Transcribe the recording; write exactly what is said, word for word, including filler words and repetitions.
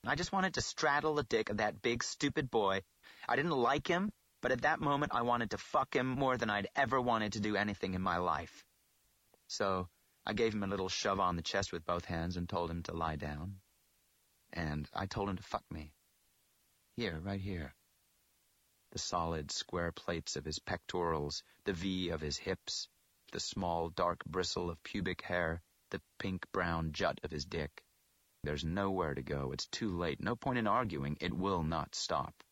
I just wanted to straddle the dick of that big, stupid boy. I didn't like him, but at that moment I wanted to fuck him more than I'd ever wanted to do anything in my life. So I gave him a little shove on the chest with both hands and told him to lie down. And I told him to fuck me. Here, right here. The solid, square plates of his pectorals, the V of his hips, the small, dark bristle of pubic hair, the pink-brown jut of his dick. There's nowhere to go. It's too late. No point in arguing. It will not stop.